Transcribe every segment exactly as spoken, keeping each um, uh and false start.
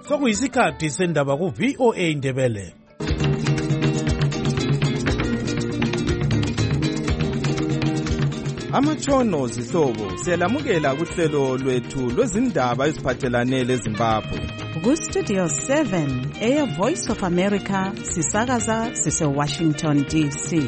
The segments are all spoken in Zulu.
sokuyisikhathi sendaba ku-V O A Ndebele. Amatshono zihlobo siyalamukela kuhlelo lwethu lwezindaba eziphathelane leZimbabwe. Ku-Studio seven, Air Voice of America, sisakaza sise-Washington D C.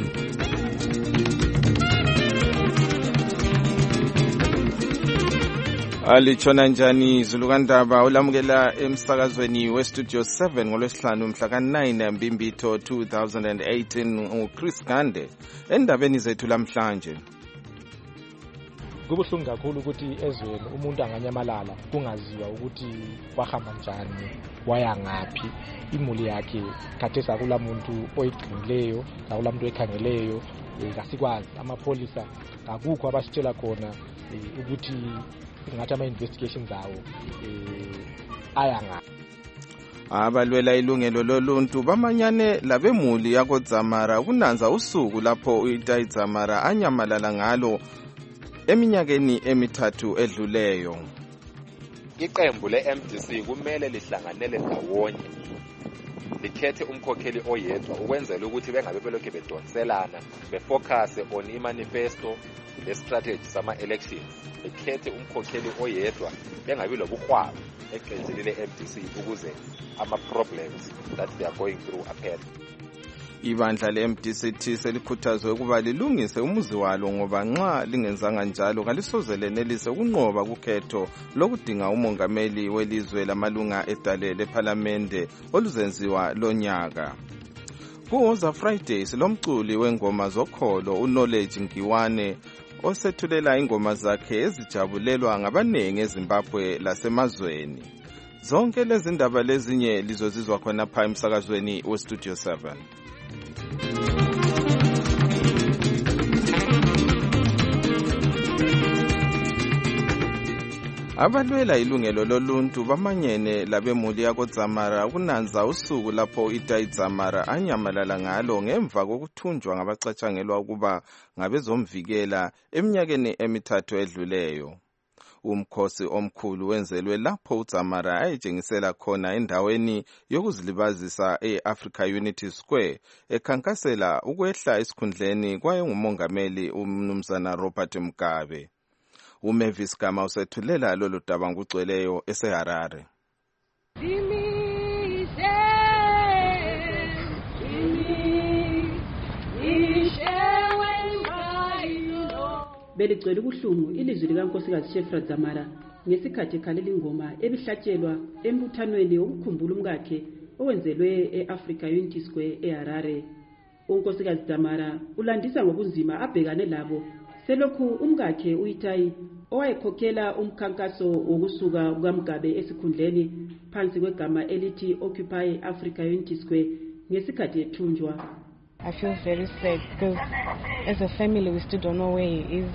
Alitshona njani Zulukandaba ulamukela emsakazweni we-Studio seven ngolwesihlanu mhla ka-nine Mbimbitho two thousand eighteen nguChris Gande endabeni zethu lamhlanje. Kubuhlungu kakhulu ukuthi ezweni umuntu anganyamalala kungaziwa ukuthi wahamba njani waya ngaphi imuli yakhe khathesi akula muntu oyigcinileyo akula muntu oyikhangeleyo kasikwazi amapholisa akukho abasitshela khona ukuthi ngathi ama investigations awo aya ngaphi. Abalwela ilungelo loluntu bamanyane labemuli yakoDzamara kunanza usuku lapho uItai Dzamara anyamalala ngalo eminyakeni emithathu edluleyo. Iqembu le-M D C kumele lihlanganele ndawonye likhethe umkhokheli oyedwa ukwenzela ukuthi bengabe belokhe bedonselana befocus on imanifesto le-strategy sama-elections. Likhethe umkhokheli oyedwa bengabi lobuhwaba eqenjini le-M D C ukuze ama-problems that they are going through appear. Ibandla le-M D C T selikhuthazwe ukuba lilungise umuzi walo ngoba nxa lingenzanga njalo kalisoze lenelise ukunqoba kukhetho lokudinga umongameli welizwe lamalunga edale lephalamende oluzenziwa lonyaka. Kuwoza Friday silomculi wengoma zokholo uKnowledge Ngiwane osethulela ingoma zakhe ezijabulelwa ngabanengi eZimbabwe lasemazweni. Zonke lezi ndaba lezinye lizozizwa khona pha emsakazweni we-Studio seven. Abalwela ilungelo loluntu bamanyene labemuli yakoDzamara kunanza usuku lapho uItai Dzamara anyamalala ngalo ngemva kokuthunjwa ngabacatshangelwa ukuba ngabezomvikela eminyakeni emithathu edluleyo. Umkhosi omkhulu wenzelwe lapho uDzamara ayetshengisela khona endaweni yokuzilibazisa e-Africa Unity Square ekhankasela ukwehla esikhundleni kwayengumongameli uMnumzana Robert Mugabe. uMavis Gama usethulela lolu daba ngugcweleyo eseHarare. Beligcwele ubuhlungu ilizwi likaNkosikazi Shefra Dzamara ngesikhathi ekhalela ingoma ebihlatshelwa embuthanweni wokukhumbula umkakhe owenzelwe e-Africa Unity Square eHarare. uNkosikazi Dzamara ulandisa ngobunzima abhekane labo selokhu umkakhe uItai owayekhokhela umkhankaso wokusuka kukaMugabe esikhundleni phansi kwegama elithi Occupy Africa Unity Square ngesikhathi ethunjwa. I feel very sad because as a family we still don't know where he is.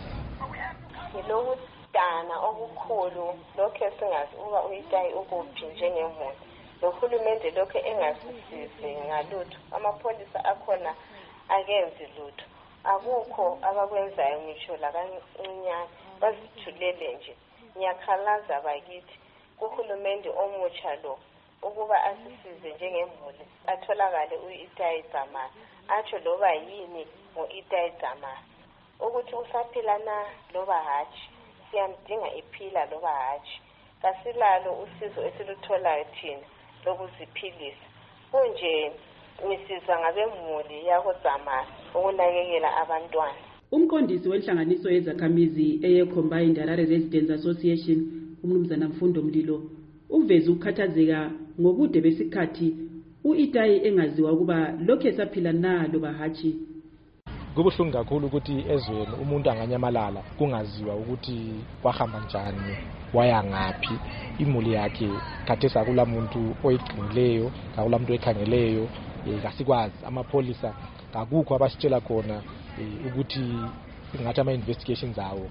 Ngilokudana okukhulu lokho esingazi uba uItai ukuphi njengemuli.Lohulumende lokho engasisizi ngalutho. Amapholisa akhona akenzi lutho. Akukho abakwenzayo ngisho la kancinyane bazithulele nje. Ngiyakhalaza bakithi kuhulumende omutsha lo ukuba asisize njengemuli atholakale uItai Dzamara atsho loba yini ngoItai Dzamara ukuthi usaphila na loba hatshi siyamdinga iphila loba hatshi kasilalo usizo esilutholayo thina lokuziphilisa kunje misizwa ngabemuli yakoDzamara ukunakekela abantwana. Umqondisi wenhlanganiso yezakhamizi eye-Combined Harare Residents Association uMnumzana Mfundo Mlilo uveze ukukhathazeka ngobude besikhathi uItai engaziwa ukuba lokho esaphila na loba hatshi. Kubuhlungu kakhulu ukuthi ezweni umuntu anganyamalala kungaziwa ukuthi wahamba njani waya ngaphi imuli yakhe khathesi akula muntu oyigcinileyo akula muntu oyikhangeleyo kasikwazi amapholisa akukho abasitshela khona ukuthi ngathi ama investigations awo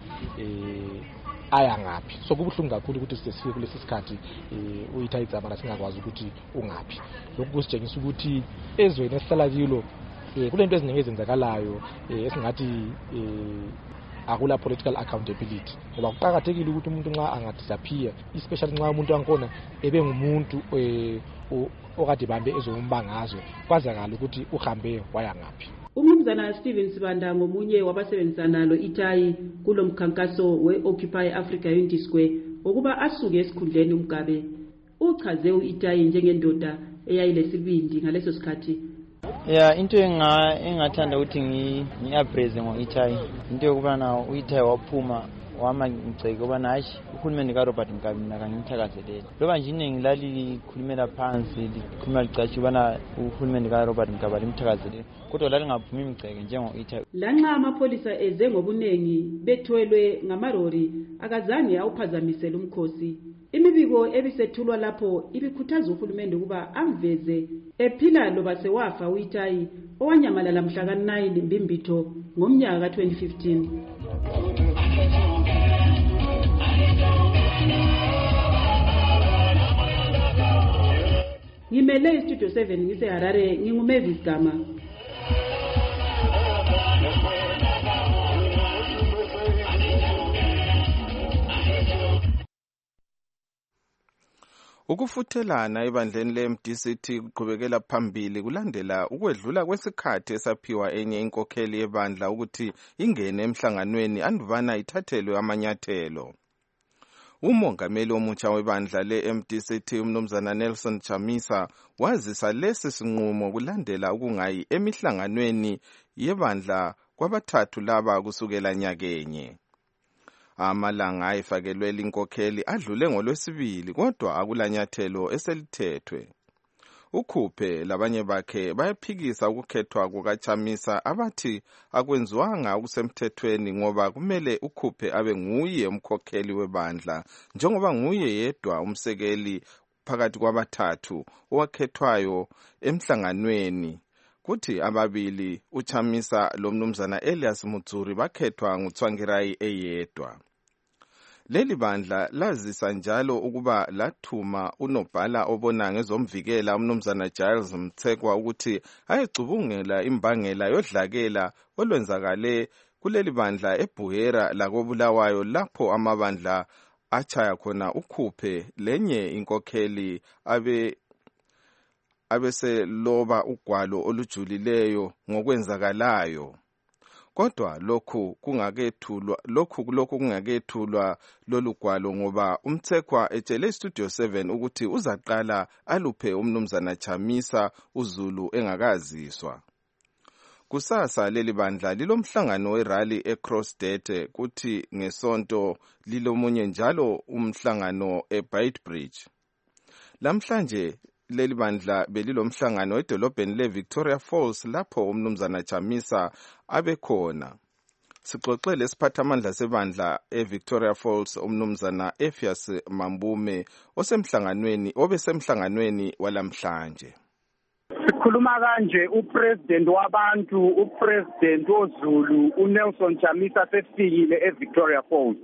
aya ngaphi. So kubuhlungu kakhulu ukuthi sesifike kulesi sikhathi uItai Dzamara singakwazi ukuthi ungaphi. Lokhu kusitshengisa ukuthi ezweni esihlala kilo kulento eziningi ezenzakalayo esingathi akula political accountability. Ngoba kuqakathekile ukuthi umuntu nxa angadisappear, especially nxa umuntu wakhona ebe ngumuntu eh okade bambe ezombangazwe, kwazakala ukuthi uhambe waya ngaphi. Umnumzana Steven Sibanda ngomunye wabasebenzisana lo Itayi kulo mkhankaso we-Occupy Africa Unity Square ukuba asuke esikhundleni uMgabe. Uchaze u-Itayi njengendoda eyayilesibindi ngaleso sikhathi. Yeah, into enga engathanda ukuthi ngi ngiapraise ngo-Itayi into yokuba na u-Itayi waphuma wama ngiceke kuba nashi ukhulumeni ka Robert Mugabe mina kangimthakazelele loba nje inengilalili ikhulumela phansi likhuluma licashi bana ukhulumeni ka Robert Mugabe limthakazelele kodwa la lingaphumi imiceke njengo-Itayi. Lanxa amapholisa eze ngobunengi bethwelwe ngamarori akazange awuphazamisela umkhosi. Imibiko ebisethulwa lapho ibikhuthaza uhulumende ukuba amveze ephila loba sewafa u-Itayi owanyamalala mhla ka nine Mbimbitho ngomnyaka ka twenty fifteen. Ngimele istudio seven ngise Harare nginguMavis Gama. Ukufuthelana ebandleni le-M D C T kuqhubekela phambili kulandela ukwedlula kwesikhathi esaphiwa enye inkokheli yebandla ukuthi ingene emhlanganweni anduvana ithathelwe amanyathelo. Umongameli omutsha webandla le-M D C T umnumzana Nelson Chamisa wazisa lesi sinqumo kulandela ukungayi emihlanganweni yebandla kwabathathu laba kusukela nyakenye. Amalanga ayifakelwe inkokheli adlule ngolwesibili kodwa akulanyathelo eselithethwe. Ukhuphe labanye bakhe bayaphikisa ukukhethwa kukaChamisa abathi akwenziwanga okusemthethweni ngoba kumele ukhuphe abe nguye umkhokheli webandla njengoba nguye yedwa umsekeli phakathi kwabathathu owakhethwayo emhlanganweni. Kuthi ababili uChamisa lo mnumzana Elias Mutsuri bakhethwa nguTsvangirai eyedwa. Leli bandla lazisa njalo ukuba lathuma unobhala obona ngezomvikela umnumzana Giles Mthekwa ukuthi ayecubungela imbangela yodlakela olwenzakale kuleli bandla eBuhera lakobulawayo lapho amabandla achaya khona ukhuphe lenye inkokheli abe abese loba ugwalo olujulileyo ngokwenzakalayo. Kodwa lokhu kungakethulwa lokhu lokhu kungakethulwa lolu gwalo ngoba uMthekwa etshele Studio seven ukuthi uzaqala aluphe umnumzana Chamisa uZulu engakaziswa. Kusasa leli bandla lilomhlangano werally eCrossdead kuthi ngesonto lilomunye njalo umhlangano eBeitbridge. Lamhlanje leli bandla belilomhlangano edolobheni leVictoria Falls lapho umnumzana Chamisa abekhona. Sixoxele lesiphathamandla sebandla eVictoria Falls umnumzana Effias Mambume osemhlanganweni obesemhlanganweni walamhlanje. Sikhuluma kanje upresident wabantu upresident oZulu uNelson Chamisa sefikile eVictoria Falls.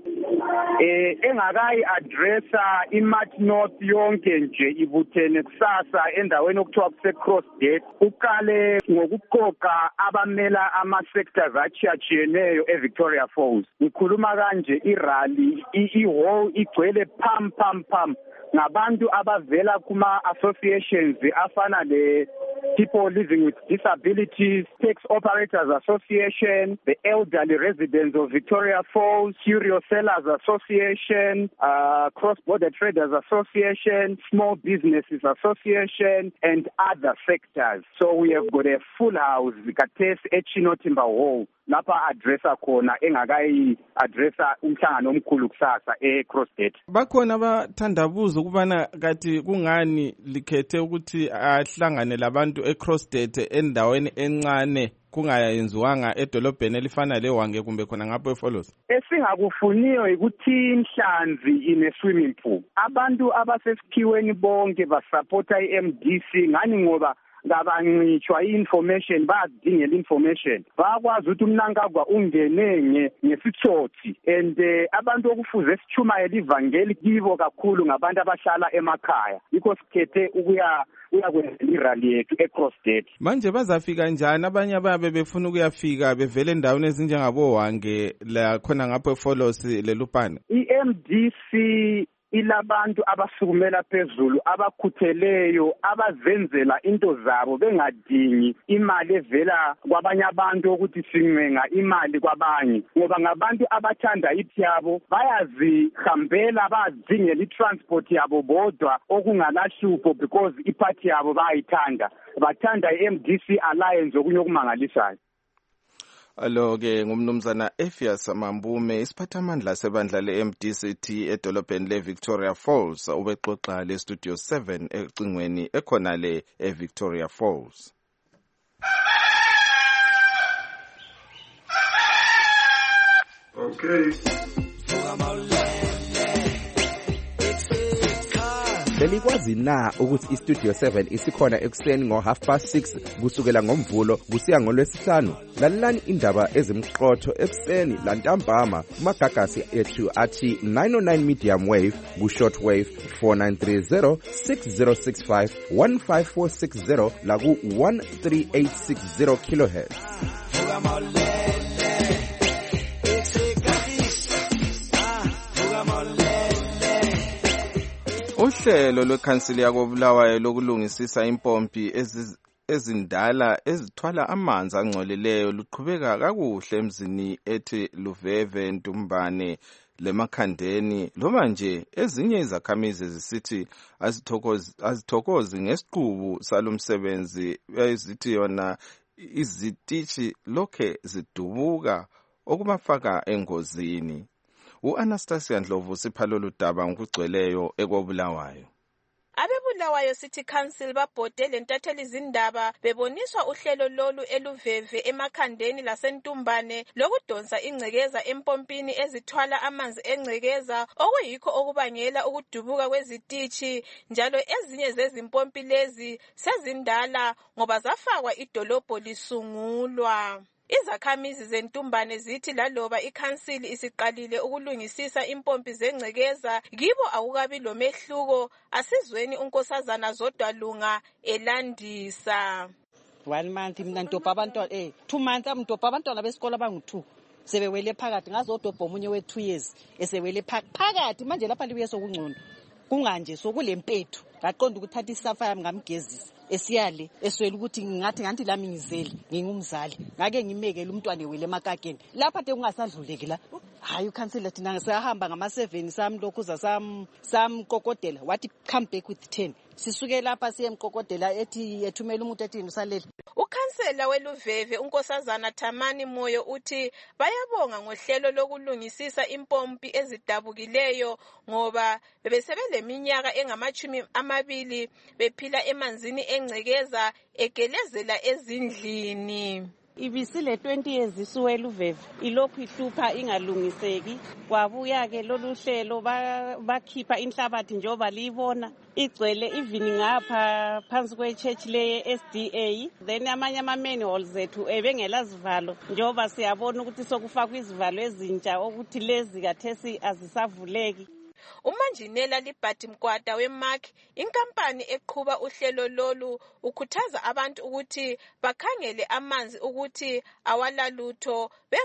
Eh engakayi addressa iMarch North yonke nje ibuthene kusasa endaweni okuthiwa kuse Crossdead. Uqale ngokuqoqa abamela ama sectors achiyachiyeneyo eVictoria Falls. Ngikhuluma kanje irally ihall igcwele pam pam pam ngabantu abavela kuma associations afana le People Living with Disabilities, Tax Operators Association, the Elderly Residents of Victoria Falls, Curio Sellers Association, uh, Cross-Border Traders Association, Small Businesses Association, and other sectors. So we have got a full house, Kates Echino Timber Hall. Lapha addressa khona engakayi addressa umhlangano omkhulu kusasa eCrossdead. Bakhona abathandabuza ukubana kathi kungani likhethe ukuthi ahlangane labantu eCrossdead endaweni encane kungayenziwanga edolobheni elifana leWange kumbe khona ngapho eFollows. Esingakufuniyo ukuthi inhlanzi ine swimming pool. Abantu abasesikhiweni bonke basupporta iM D C ngani ngoba kabancitshwa i-information bayazidingela information bayakwazi ukuthi umnankagwa ungene ngesitsothi and uh, abantu okufuze sichumayela ivangeli kibo kakhulu ngabantu abahlala emakhaya yikho sikhethe ukuya uyakwenza irally yethu e-Cross State. Manje bazafika njani abanye ababe befuna ukuyafika bevele endaweni ezinjengabo Hwange la khona ngapho eFolos leLupane? I-M D C ilabantu abasukumela phezulu abakhutheleyo abazenzela into zabo bengadingi imali evela kwabanye abantu ukuthi sincenga imali kwabanye ngoba ngabantu abathanda ithi yabo bayazihambela bazidingela i-transport yabo bodwa okungalahlupho because iphathi yabo bayithanda bathanda i-M D C Alliance okunye okumangalisayo. Alo-ke ngumnumzana Ephias Mambume isiphathamandla sebandla le-M D C T edolobheni le-Victoria Falls ubexoxa le-Studio seven ecingweni ekhona le e-Victoria Falls. Okay. Belikwazi na ukuthi iStudio seven isikhona ekuseni ngo half past six kusukela ngomvulo kusiya ngolwesihlanu? Lalelani indaba ezimqotho ekuseni lantambama kumagagasi ethu athi nine oh nine medium wave ku short wave four nine three zero six zero six five one five four six zero la ku one three eight six zero kilohertz. Uhlelo lwekhansili yakobulawayo lokulungisisa impompi ezindala ezithwala amanzi angcolileyo luqhubeka kakuhle emzini ethi Luveve, Ntumbane leMakhandeni loba nje ezinye izakhamizi zisithi azithokozi azithokozi ngesiqubu salomsebenzi ezithi yona izitishi lokhe zidubuka okubafaka engozini. U-Anastasia Ndlovu siphalo ludaba ngokugcweleyo ekobulawayo. Abebulawayo City Council babhode lentatheli izindaba beboniswa uhlelo lolu eLuveve eMakhandeni laseNtumbane lokudonsa ingcekeza empompini ezithwala amanzi engcekeza okuyikho okubangela ukudubuka kwezitishi njalo ezinye zezimpompi lezi sezindala ngoba zafakwa idolobho lisungulwa. Izakhamizi zeNtumbane zithi laloba ikhansili isiqalile ukulungisisa impompi zengcekeza kibo akukabi lomehluko asizweni unkosazana Zodwalunga elandisa. One month mina ntopha abantwana eh two months amntopha abantwana besikole abangu two sebewele phakathi ngazodobha omunye we two years esewele phakathi manje lapha libuye sokungcono kunganje sokulempethu ngaqonda ukuthatha isafa yami ngamgezisa esiyale eswela ukuthi ngathi ngathi lami ngizeli ngingumzali ngake ngimekele umntwana wele emakakeni lapha te kungasadluleki la hayi ukhansela thina ngisahamba ngama seven sami lokhuza sam sam kokodela wathi come back with ten sisuke lapha siye emkokodela ethi ethumela umuntu ethi usalele. Ukhansela weLuveve unkosazana Thamani Moyo uthi bayabonga ngohlelo lokulungisisa impompi ezidabukileyo ngoba bebesebele minyaka engamachumi amabili bephila emanzini engcekeza egelezela ezindlini. Ibisile twenty years isuwe eLuveve ilokhu ihlupha ingalungiseki kwabuya ke lolu hlelo bakhipha inhlabathi njoba libona igcwele even ngapha phansi kwe church le S D A then amanye ama manholes ethu ebengela sivalo njoba siyabona ukuthi sokufakwa izivalo ezintsha ukuthi lezi kathesi azisavuleki. Umanjinela Libhati Mkwata weMark inkampani eqhuba uhlelo lolu ukhuthaza abantu ukuthi bakhangele amanzi ukuthi awalalutho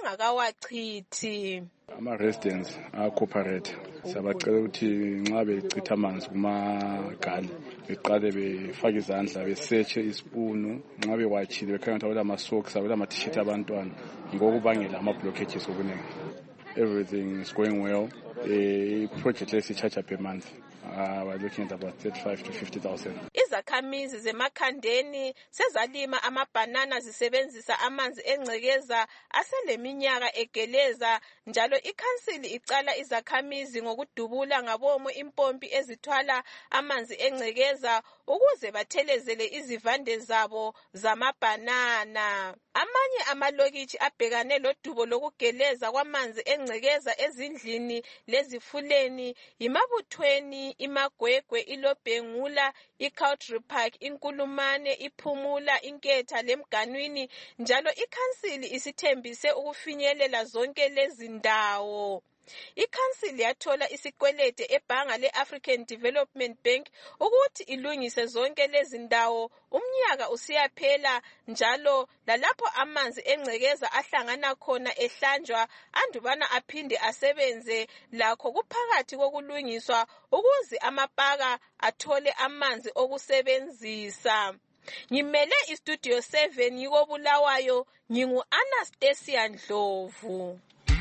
bengakawachithi. Ama residents a cooperate sabacela ukuthi nxa bechitha amanzi kuma gani beqale befake izandla besearch isipunu nxa bewachile bekhangela ukuthi ama socks abela ama t-shirt abantwana ngokubangela ama blockages okuningi. Everything is going well. The project is charge per month. Uh, we're looking at about thirty-five to fifty thousand. Izakhamizi zeMakhandeni sezalima amabhanana zisebenzisa amanzi engcekeza aseleminyaka egeleza njalo ikhansili icala izakhamizi ngokudubula ngabomo impompi ezithwala amanzi engcekeza ukuze bathelezele izivande zabo zamabhanana. Amanye amalokitshi abhekane lodubo lokugeleza kwamanzi engcekeza ezindlini lezifuleni imabuthweni iMagwegwe, iLobhengula, iCountry Park, iNkulumane, iPhumula, iNketha leMganwini. Njalo ikhansili isithembise ukufinyelela zonke lezi ndawo. Ikhansili yathola isikwelede ebhanga le-African Development Bank ukuthi ilungise zonke lezi ndawo. Umnyaka usiyaphela njalo lalapho amanzi engcekeza ahlangana khona ehlanjwa andubana aphinde asebenze lakho kuphakathi kokulungiswa ukuze amapaka athole amanzi okusebenzisa. Ngimele iStudio seven yiko Bulawayo, ngingu Anastasia Ndlovu.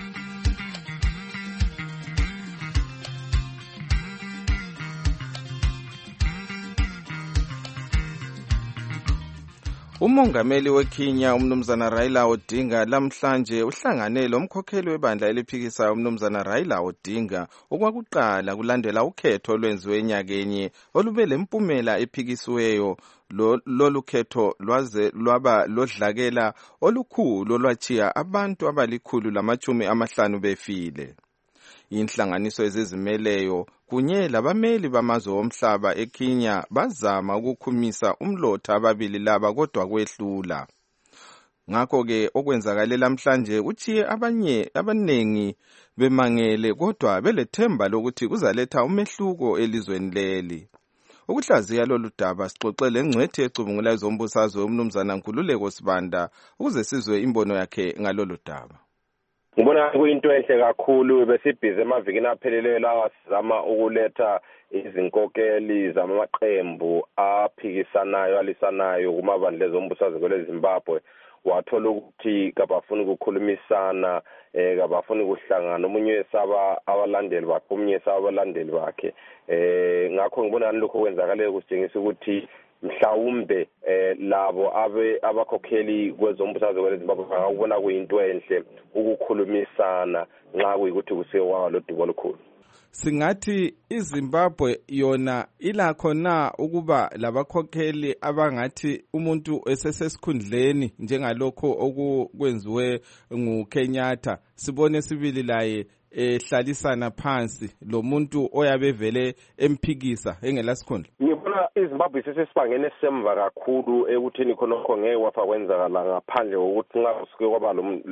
Umongameli weKenya umnumzana Raila Odinga lamhlanje uhlangane lomkhokheli webandla eliphikisayo umnumzana Raila Odinga okwakuqala kulandela ukhetho olwenziwe enyakenye olube lempumela ephikisiweyo. Lolu khetho lwaze lwaba lodlakela olukhulu olwachiya abantu abalikhulu lamachumi amahlanu befile. Inhlanganiso ezizimeleyo kunye labameli bamazwe omhlaba eKenya bazama ukukhumisa umlotha ababili laba kodwa kwehlula. Ngakho ke okwenzakale namhlanje uchiye abanye abanengi bemangele kodwa belethemba lokuthi kuzaletha umehluko elizweni leli. Ukuhlaziya lolu daba sixoxele ngcwethi ecubungula ezombusazwe umnumzana Nkululeko Sibanda ukuze sizwe imbono yakhe ngalolu daba. Ngibona kuyinto enhle kakhulu besibhize emavikini apheleleyo lawa sizama ukuletha izinkokeli zamaqembu aphikisanayo alisanayo kumabandla ezombusazwe kweleZimbabwe. Wathola ukuthi kabafuni ukukhulumisana eh kabafuni ukuhlangana omunye esaba abalandeli bakhe omunye esaba abalandeli bakhe eh ngakho ngibona lokho kwenzakala kusitshengisa ukuthi mhlawumbe eh labo abe abakhokheli kwezombusazwe kweleZimbabwe bangakubona kuyinto enhle ukukhulumisana nxa kuyikuthi kusewa lo dubo olukhulu. Singathi iZimbabwe yona ilakho na ukuba labakhokheli abangathi umuntu esesesikhundleni njengalokho okwenziwe nguKenyatta sibone sibili laye ehlalisana phansi lo muntu oyabevele emphikisa engelasikhundla. Ngibona iZimbabwe sesesibangene semva kakhulu ekuthini khonokho ngeke wafa kwenzakala ngaphandle kokuthi nxa kusuke kwaba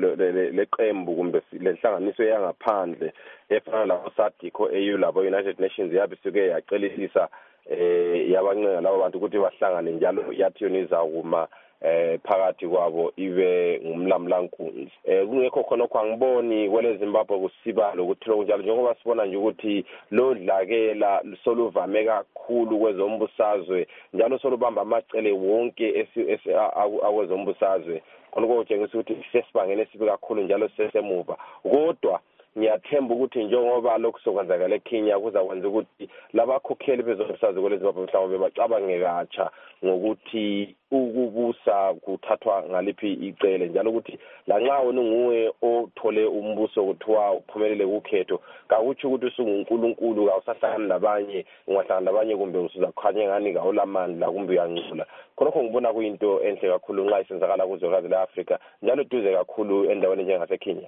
leqembu kumbe lenhlanganiso yangaphandle efana labo SADC E U labo United Nations yabe suke yacelisisa eh yabancenga labo bantu ukuthi bahlangane njalo yathi yona izakuma eh phakathi kwabo ibe ngumlamlankunzi. Eh kungekho khonokho angiboni kweleZimbabwe kusiba lokuthilo kunjalo njengoba sibona nje ukuthi lo dlakela soluvame kakhulu kwezombusazwe njalo solubamba amacele wonke akwezombusazwe. Khonokho kutshengisa ukuthi sesibangene sibe kakhulu njalo sesemuva. Kodwa ngiyathemba ukuthi njengoba lokho sokwenzakala eKenya kuzakwenza ukuthi labakhokheli bezombusazwe kweleZimbabwe mhlawumbe bacabange katsha ngokuthi ukubusa kuthathwa ngaliphi icele njalo ukuthi lanxa wena nguwe othole umbuso kuthiwa uphumelele kukhetho kakuthi ukuthi usunguNkulunkulu kawusahlangana nabanye ungahlangana nabanye kumbe usuzakhanye ngani kawulamandla kumbe uyancula. Khonokho ngibona kuyinto enhle kakhulu nxa isenzakala kuzwekazi leAfrika njalo duze kakhulu endaweni njengaseKenya.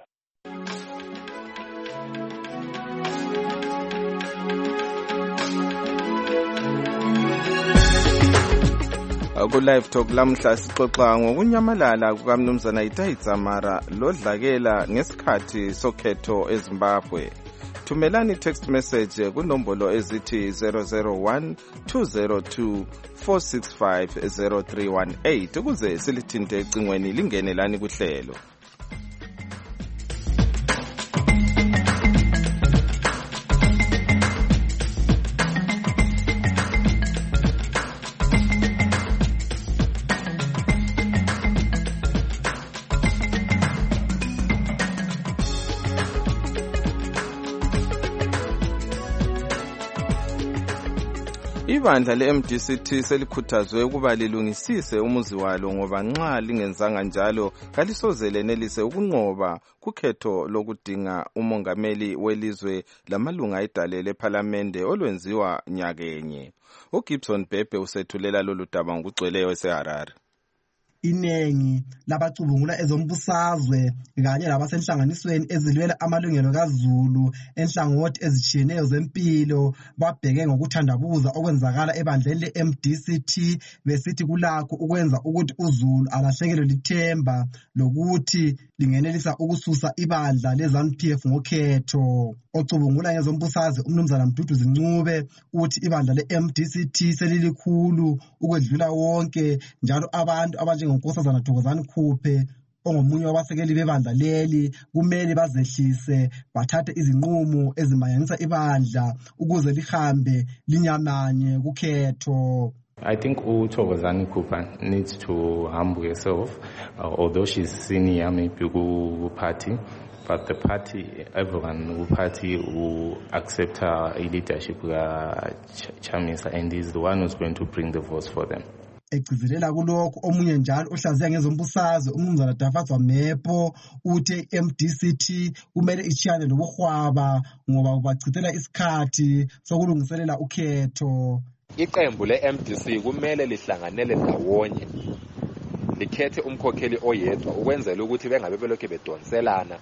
Ku live talk lamhla sixoxa ngokunyamalala kukaMnumzana Itai Dzamara lodlakela ngesikhathi sokhetho eZimbabwe. Thumelani text message kunombolo ezithi zero zero one two zero two four six five zero three one eight ukuze silithinte ecingweni lingenelani kuhlelo. Ibandla le-M D C T selikhuthazwe ukuba lilungisise umuzi walo ngoba nxa lingenzanga njalo kalisozele nelise ukunqoba kukhetho lokudinga umongameli welizwe lamalunga edale lephalamende olwenziwa nyakenye. uGibson Bhebhe usethulela lolu daba ngokugcweleyo eseHarare. inengi labacubungula ezombusazwe kanye labasenhlanganisweni ezilwela amalungelo kaZulu enhlangothi ezitshiyeneyo zempilo babheke ngokuthandabuza okwenzakala ebandleni le-M D C T besithi kulakho ukwenza ukuthi uZulu alahlekelwe lithemba lokuthi lingenelisa ukususa ibandla le-ZANU P F ngokhetho. Ocubungula ngezombusazwe umnumzana Mduduzi Ncube uthi ibandla le-M D C T selilikhulu ukwedlula wonke njalo abantu abanjengonkosazana Thokozani Khuphe ongomunye wabasekeli bebandla leli kumele bazehlise bathathe izinqumo ezimayanisa ibandla ukuze lihambe linyamanye kukhetho. I think uThokozani Khuphe needs to humble herself, uh, although she's senior maybe ku party, but the party, everyone who party will accept her leadership, uh, Chamisa, and is the one who's going to bring the votes for them. Egcizelela kulokho omunye njalo ohlaziya ngezombusazwe umnumzana Dafatswa Mepo uthi M D C T kumele ichiyane lobuhwaba ngoba ubachithela isikhathi sokulungiselela ukhetho. Iqembu le-M D C kumele lihlanganele ndawonye likhethe umkhokheli oyedwa ukwenzela ukuthi bengabe belokhu bedonselana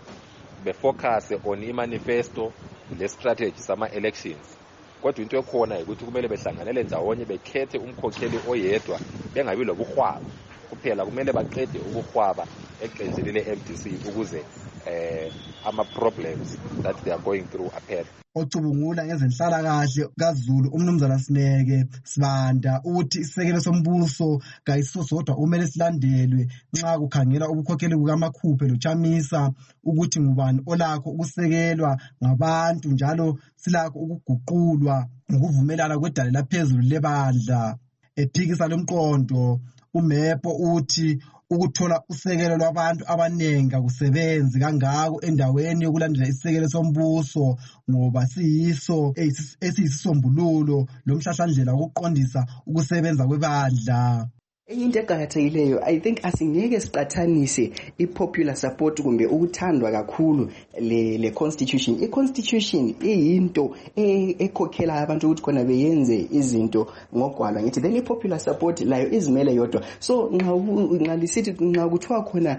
befocus on imanifesto le-strategy sama-elections. Kodwa into ekhona ukuthi kumele behlanganele ndawonye bekhethe umkhokheli oyedwa bengabi lobuhwaba kuphela. Kumele baqede ubuhwaba eqenjini le-M D C ukuze eh ama-problems that they are going through appear. Ocubungula ngezenhlalakahle kaZulu umnumzana Sineke Sibanda uthi isisekelo sombuso kayisiso sodwa kumele silandelwe nxa kukhangela ubukhokheli bukaMakhuphe loChamisa ukuthi ngubani olakho ukusekelwa ngabantu njalo silakho ukuguqulwa ngokuvumelana kwedale laphezulu lebandla. Ephikisa lomqondo uMepo uthi ukuthola usekelo lwabantu abanengi akusebenzi kangako endaweni yokulandela isisekelo sombuso ngoba siyiso esiyisisombululo lomhlahlandlela wokuqondisa ukusebenza kwebandla. Into eqakathekileyo I think asingeke siqathanise i-popular support kumbe ukuthandwa kakhulu le le constitution. I-constitution iyinto ekhokhela abantu ukuthi khona beyenze izinto ngogwalo ngithi then i-popular support layo izimele yodwa. So ngalisithi nxa kuthiwa khona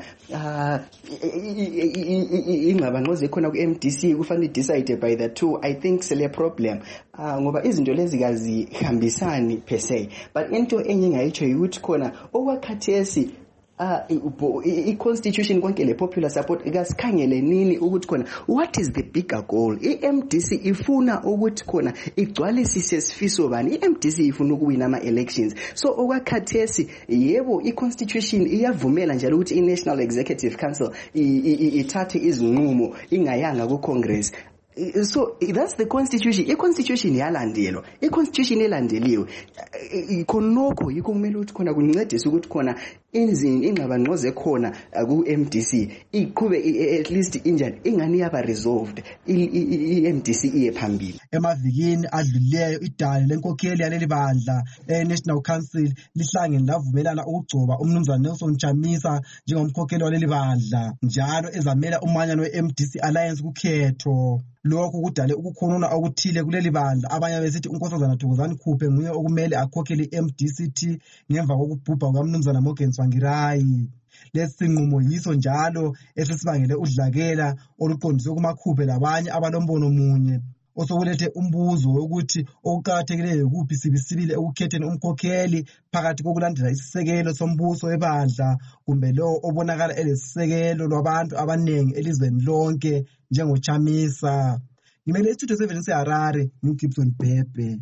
ingxabangxoza ekhona ku-M D C kufanele decide by the two. I think sele problem ngoba izinto lezi kazihambisani per se, but into enye engayitsho ukuthi khona okwakhathesi i-constitution konke le popular support ikasikhangele nini ukuthi khona what is the bigger goal. I-M D C ifuna ukuthi khona igcwalisise sifiso bani. I-M D C ifuna ukuwina ama-elections. So okwakhathesi yebo i-constitution iyavumela njalo ukuthi i-National Executive Council ithathe izinqumo ingayanga ku-Congress. So that's the constitution. I-constitution yalandelwa. I-constitution elandeliwe khonokho yikho kumele ukuthi khona kuncedise ukuthi khona inzini ingxabangxoza ekhona ku-M D C iqhube at least injani ingani yaba resolved i-M D C iye phambili. Emavikini adlulileyo idale lenkokheli yaleli bandla e-National Council lihlangene lavumelana ukugcoba umnumzana Nelson Chamisa njengomkhokheli waleli bandla njalo ezamela umanyano we-M D C Alliance kukhetho. Lokho kudale ukukhonona okuthile kuleli bandla abanye besithi unkosazana Thokozani Khuphe nguye okumele akhokhele i-M D C T ngemva kokubhubha kwamnumzana Morgan Tsvangirai. Lesi sinqumo yiso njalo esisibangele udlakela oluqondiswe kuMakhuphe labanye abalombono munye osokulethe umbuzo wokuthi okuqhakathekileyo kuphi sibisibile ukukhetheni umkhokheli phakathi kokulandela isisekelo sombuso webandla kumbe lo obonakala elesisekelo lwabantu abanengi elizweni lonke njengoChamisa. Ngimele istudio seven seHarare nguGibson Bhebhe.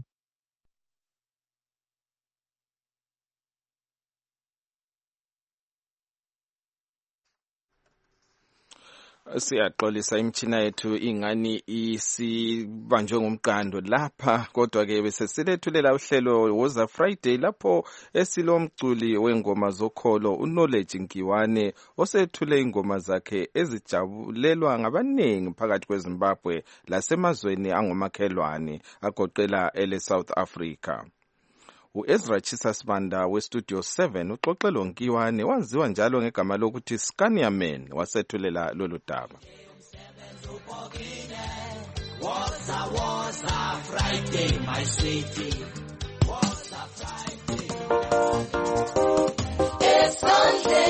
Siyaxolisa imtshina yethu ingani isibanjwe ngomqando lapha, kodwa ke besesilethulela uhlelo woza Friday lapho esilomculi wengoma zokholo uKnowledge Nkiwane osethule ingoma zakhe ezijabulelwa ngabanengi phakathi kweZimbabwe lasemazweni angomakhelwane agoqela ele South Africa. U-Ezra Chisa Sibanda westudio seven uxoxelo Nkiwane waziwa njalo ngegama lokuthi Scania Man wasethulela lolu daba. Woza woza Friday my sweetie, woza Friday. It's Sunday.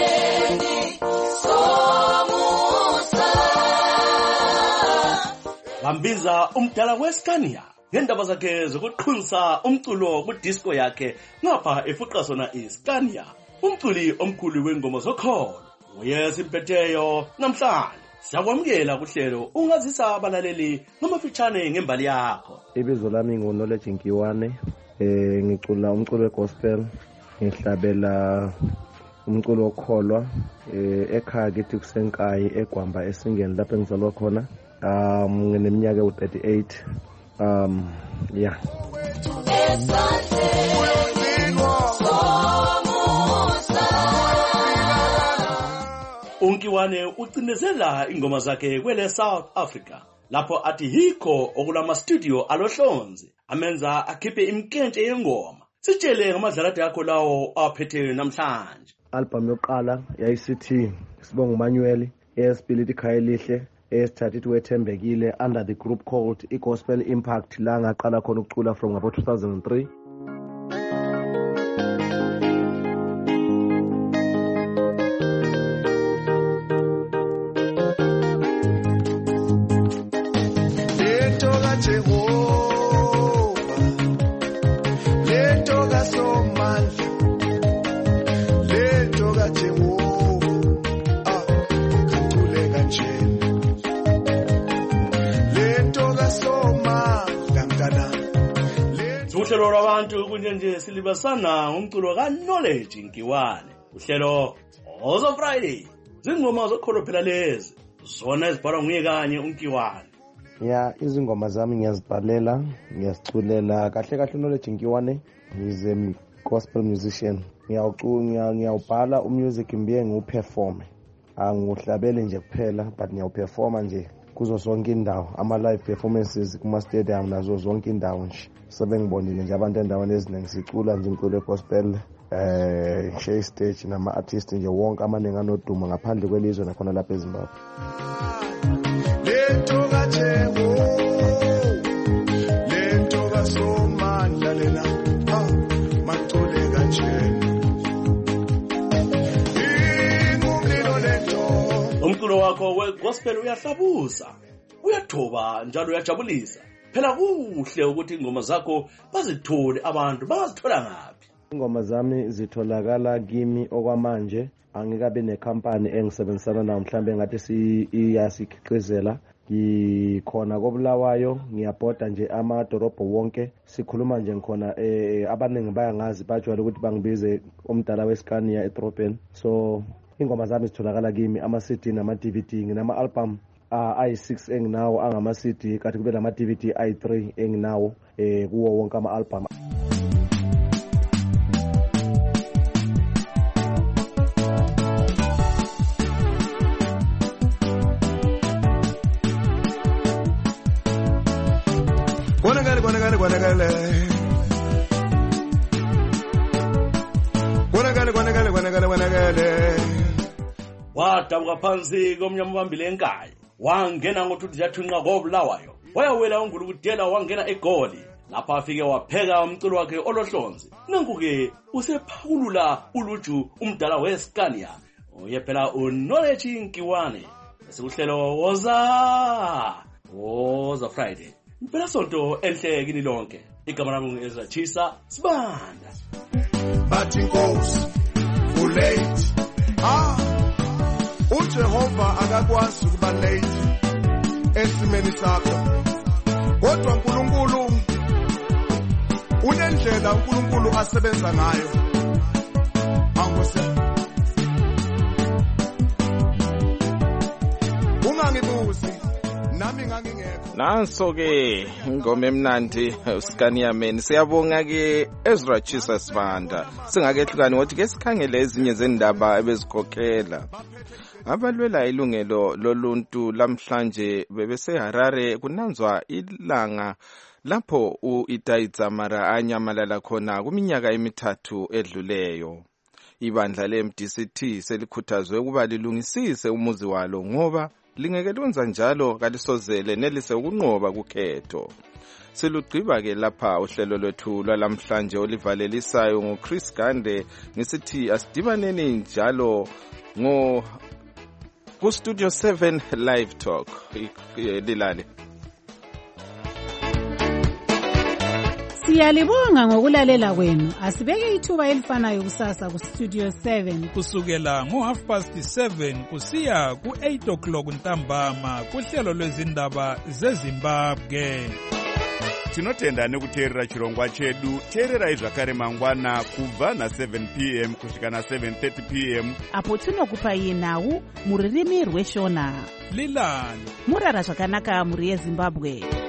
Simbiza umdala weScania ngendaba zakhe zokuqhunsa umculo kudisco yakhe ngapha efuqa sona iScania. Umculi omkhulu wengoma zokholo uyesiphetheyo namhlanje. Siyakwamukela kuhlelo ungazisa abalaleli ngomafitshane ngembali yakho. Ibizo lami nguNoleji Nkiwane, eh ngicula umculo wegospel, ngihlabela umculo wokholwa eh ekhaya kithi kusenkayi eGwamba esingeni lapho engizalwa khona. Um ngineminyaka ewu-thirty-eight. Um yeah. Unkiwane ucindezela ingoma zakhe kwele South Africa lapho athi hikho okulama studio alohlonzi amenza akhiphe imkentshe yengoma. Sitshele ngamadlalade yakho lawo aphethe namhlanje. Album yokuqala yayisithi Sibonga Manuel, eyesibili ikhaya elihle, eyesithathu ithi Wethembekile under the group called iGospel Impact la ngaqala khona ukucula from about two thousand three. Uhlelo lwabantu kunye nje silibasana ngomculo kaNoleji Nkiwane. Uhlelo Ozo Friday. Zingoma zokholo phela lezi. Zona ezibhalwa nguye kanye uNkiwane. Ya izingoma zami ngiyazibhalela, ngiyaziculela kahle kahle uNoleji Nkiwane. He's a gospel musician. Ngiyawucula ngiyawubhala umusic ngibuye ngiuperforme. Angihlabele nje kuphela but ngiyawuperforma nje kuzo zonke indawo, ama live performances kuma stadium nazo zonke indawo nje. Sebengibonile nje abantu endaweni eziningi sicula nje umculo wegospel, eh share stage nama artists nje wonke amaningi anodumo ngaphandle kwelizwe nakhona lapha eZimbabwe. Lento kaThebo, lento kaSomandla lena, ha macule kanjena. Ingumlilo lento. Umculo wakho wegospel uyahlabusa, uyathoba njalo uyajabulisa. Phela kuhle ukuthi ingoma zakho bazithole abantu bazithola ngapi. Ingoma zami zitholakala kimi okwamanje, angikabe nekhampani engisebenzisana nayo mhlambe ngathi si iyasikhiqizela. Ngikhona koBulawayo, ngiyabhoda nje amadorobho wonke, sikhuluma nje ngikhona eh abaningi bayangazi bajwayele ukuthi bangibize umdala weScania eDrobhen. So ingoma zami zitholakala kimi, ama C D nama D V D nginama album Ah I six enginawo angama C D kathi kube nama D V D I three enginawo eh kuwo wonke ama album. Konakale konakale konakale. Konakale konakale konakale konakale. Wadabuka phansi komnyama bambile enkayi. Wangena ngothuthi jathunqa koBulawayo. Wayawela ungulu kudela wangena eGoli. Lapha afike wapheka umculo wakhe olohlonzi. Nanku-ke usephakulula uluju umdala weScania. Uye phela uNoleji Nkiwane. Esikuhlelo woza. Woza Friday. Impela sonto enhle kini lonke. Igama lami ngu-Ezra Chisa Sibanda. Bathi Nkosi ulate. Ah uJehova akakwazi ukuba late esimeni sakho. Kodwa uNkulunkulu unendlela uNkulunkulu asebenza ngayo. Angose ungangibuzi nami ngangingekho. Nanso-ke ingoma emnandi uScania Man. Siyabonga ke Ezra Chisa Sibanda. Singakehlukani ngothi ke sikhangele ezinye zendaba ebezikhokhela. Abalwela ilungelo loluntu lamhlanje bebeseHarare kunanzwa ilanga lapho uItai Dzamara anyamalala khona kuminyaka emithathu edluleyo. Ibandla le-M D C T selikhuthazwe ukuba lilungisise umuzi walo ngoba lingeke lenza njalo kalisozele nelise ukunqoba kukhetho. Silugqiba ke lapha uhlelo lwethu lwalamhlanje olivalelisayo ngoChris Gande ngisithi asidibaneni njalo ngo ku Studio seven Live Talk. Lilale. Siyalibonga ngokulalela kwenu. Asibeke ithuba elifanayo kusasa ku Studio seven kusukela ngo half past seven kusiya ku eight o'clock ntambama kuhlelo lwezindaba zeZimbabwe. Tinotenda nekuteerera chirongwa chedu. Teererai zvakare mangwana kubva na seven p m kusvika na seven thirty p m apo tinokupai nhau mururimi rweshona. Lilani murara zvakanaka muri yeZimbabwe.